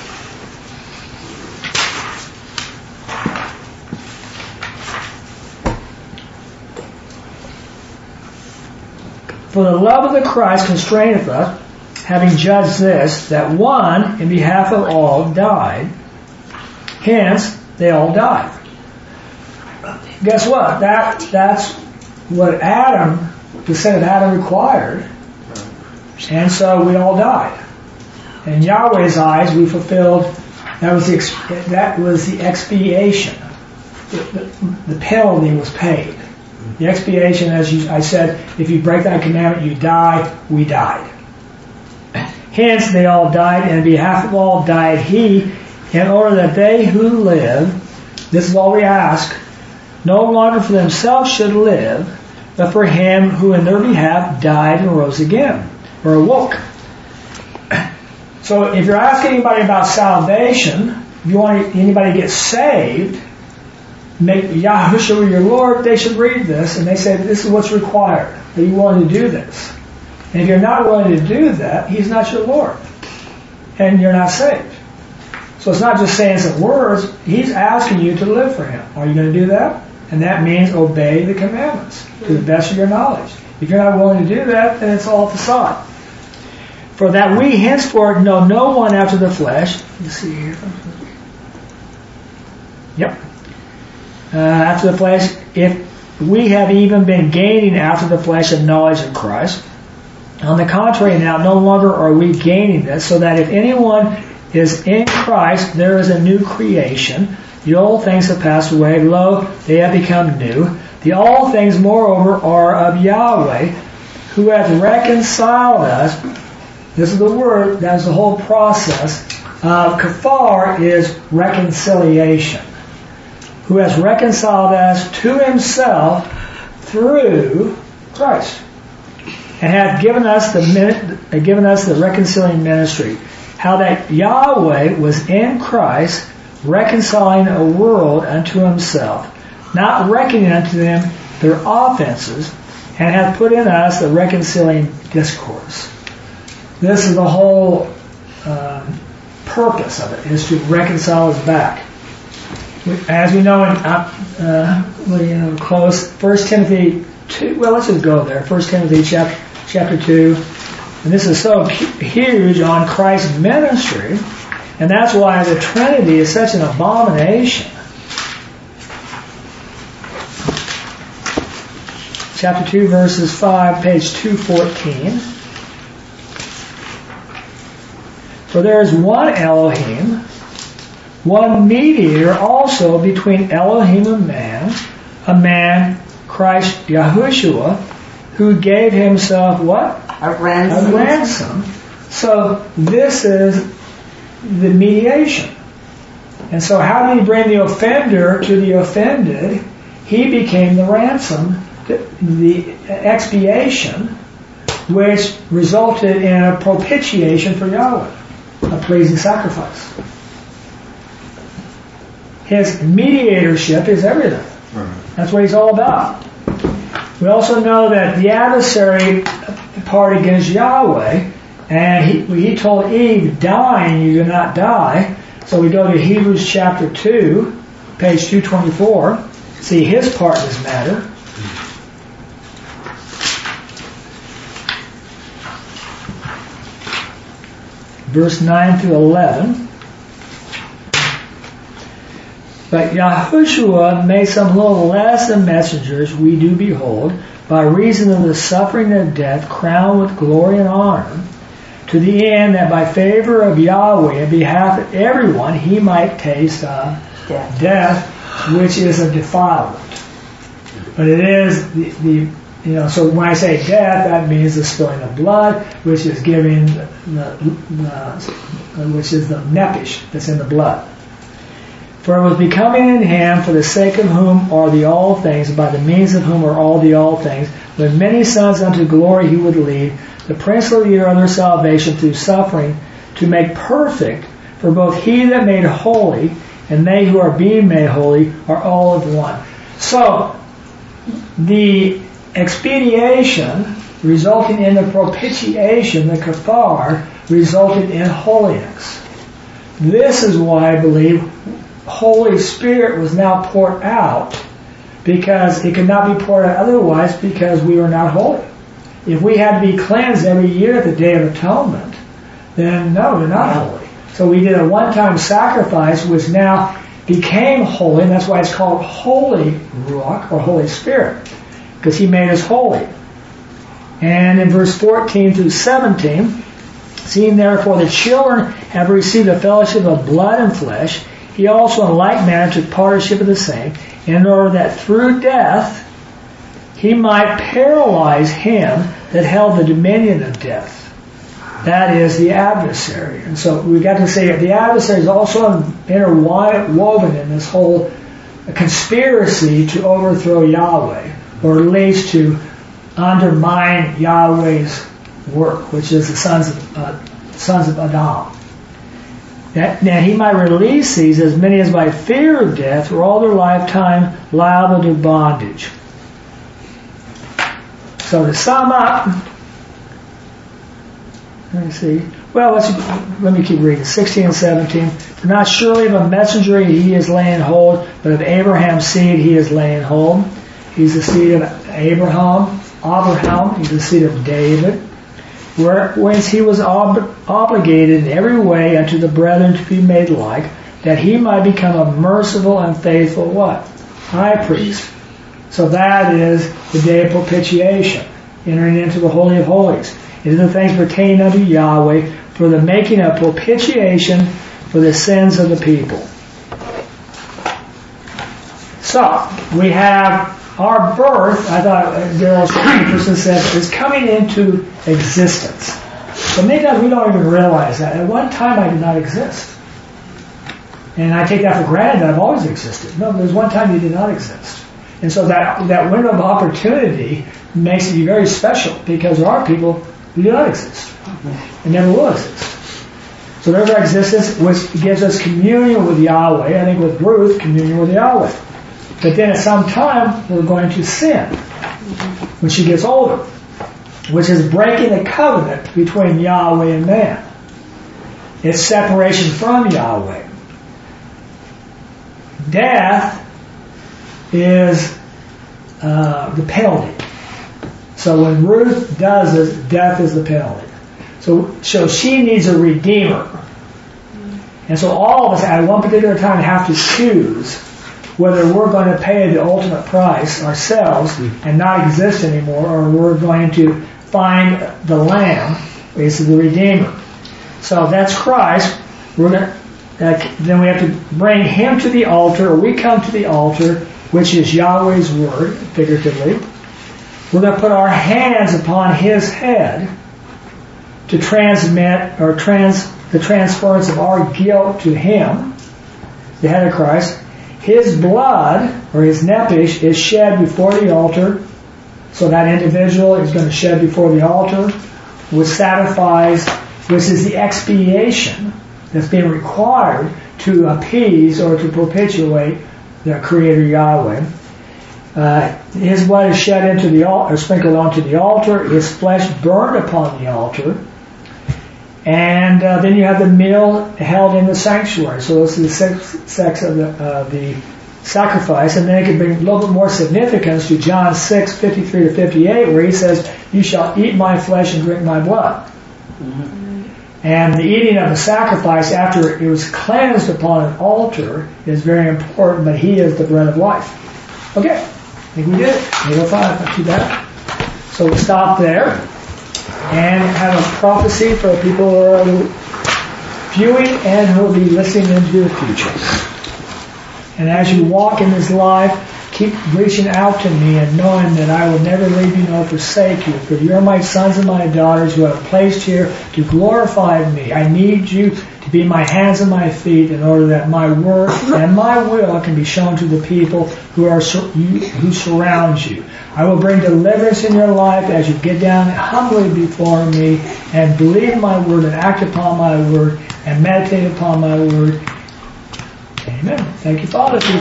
For the love of the Christ constraineth us, having judged this, that one in behalf of all died. Hence, they all died. Guess what? That's what Adam, the sin of Adam, required. And so we all died. In Yahweh's eyes, we fulfilled, that was the expiation. The penalty was paid. The expiation, as I said, if you break that commandment, you die, we died. Hence, they all died, and on behalf of all died he, in order that they who live, this is all we ask, no longer for themselves should live, but for him who in their behalf died and rose again, or awoke. So if you're asking anybody about salvation, if you want anybody to get saved, make Yahushua your Lord, they should read this, and they say this is what's required. Are you willing to do this? And if you're not willing to do that, he's not your Lord. And you're not saved. So it's not just saying some words, he's asking you to live for him. Are you going to do that? And that means obey the commandments to the best of your knowledge. If you're not willing to do that, then it's all facade. For that we henceforth know no one after the flesh. You see here? Yep. After the flesh, if we have even been gaining after the flesh of knowledge of Christ. On the contrary, now no longer are we gaining this, so that if anyone is in Christ, there is a new creation. The old things have passed away, lo, they have become new. The all things, moreover, are of Yahweh, who hath reconciled us. This is the word, that's the whole process. Kafar is reconciliation. Who has reconciled us to himself through Christ, and hath given us the reconciling ministry. How that Yahweh was in Christ, reconciling a world unto himself, not reckoning unto them their offenses, and hath put in us the reconciling discourse. This is the whole purpose of it, is to reconcile us back. As we know in close 1 Timothy 2, well, let's just go there. 1 Timothy chapter 2. And this is so huge on Christ's ministry, and that's why the Trinity is such an abomination. Chapter 2, verses 5, page 214. For there is one Elohim, one mediator also between Elohim and man, Christ Yahushua, who gave himself what? A ransom. A ransom. So this is the mediation. And so how did he bring the offender to the offended? He became the ransom, the expiation, which resulted in a propitiation for Yahweh, a pleasing sacrifice. His mediatorship is everything. That's what he's all about. We also know that the adversary part against Yahweh, and he told Eve, dying you do not die. So we go to Hebrews chapter 2, page 224, see his part in this matter. Verse 9 through 11. But Yahushua made some little less than messengers we do behold, by reason of the suffering of death, crowned with glory and honor, to the end that by favor of Yahweh, on behalf of everyone, he might taste of death, which is a defilement. But it is so when I say death, that means the spilling of blood, which is giving which is the nephesh that's in the blood. For it was becoming in him, for the sake of whom are the all things, and by the means of whom are all the all things, when many sons unto glory he would lead, the princely leader of their salvation through suffering, to make perfect, for both he that made holy and they who are being made holy are all of one. So, the expediation resulting in the propitiation, the kafar, resulted in holiness. This is why I believe Holy Spirit was now poured out, because it could not be poured out otherwise, because we were not holy. If we had to be cleansed every year at the Day of Atonement, then no, we're not holy. So we did a one-time sacrifice which now became holy, and that's why it's called Holy Ruach, or Holy Spirit, because he made us holy. And in verse 14 through 17, seeing therefore the children have received the fellowship of blood and flesh, he also in like manner took partnership of the same, in order that through death he might paralyze him that held the dominion of death. That is the adversary. And so we got to say that the adversary is also interwoven in this whole conspiracy to overthrow Yahweh, or at least to undermine Yahweh's work, which is the sons of Adam. That he might release these, as many as by fear of death were all their lifetime liable to bondage. So to sum up, let me see. Well, let me keep reading. 16 and 17. For not surely of a messenger he is laying hold, but of Abraham's seed he is laying hold. He's the seed of Abraham. He's the seed of David. Whence he was obligated in every way unto the brethren to be made like, that he might become a merciful and faithful what? High priest. So that is the day of propitiation, entering into the Holy of Holies. It is the things pertaining unto Yahweh for the making of propitiation for the sins of the people. So, we have our birth, I thought Daryl's person said, is coming into existence. So many times we don't even realize that. At one time I did not exist. And I take that for granted that I've always existed. No, there's one time you did not exist. And so that window of opportunity makes it very special, because there are people who do not exist and never will exist. So there's our existence, which gives us communion with Yahweh. I think with Ruth, communion with Yahweh. But then at some time, we're going to sin when she gets older, which is breaking the covenant between Yahweh and man. It's separation from Yahweh. Death is the penalty. So when Ruth does this, death is the penalty. So she needs a redeemer. And so all of us at one particular time have to choose whether we're going to pay the ultimate price ourselves and not exist anymore, or we're going to find the Lamb, basically the Redeemer. So that's Christ. Then we have to bring him to the altar, or we come to the altar, which is Yahweh's word, figuratively. We're going to put our hands upon his head to transmit the transference of our guilt to him, the head of Christ. His blood, or his nephesh, is shed before the altar. So that individual is going to shed before the altar, which satisfies, which is the expiation that's being required to appease or to propitiate the Creator Yahweh. His blood is shed into the altar, or sprinkled onto the altar. His flesh burned upon the altar. And then you have the meal held in the sanctuary. So those are the six of the sacrifice. And then it can bring a little bit more significance to John 6:53 to 58, where he says, "You shall eat my flesh and drink my blood." And the eating of the sacrifice after it was cleansed upon an altar is very important, but he is the bread of life. Okay, I think we did it. 8:05, not too bad. So we'll stop there and have a prophecy for people who are viewing and who will be listening into the future. And as you walk in this life, keep reaching out to me and knowing that I will never leave you nor forsake you, for you're my sons and my daughters who are placed here to glorify me. I need you to be my hands and my feet in order that my word and my will can be shown to the people who surround you. I will bring deliverance in your life as you get down humbly before me and believe my word and act upon my word and meditate upon my word. Amen. Thank you, Father.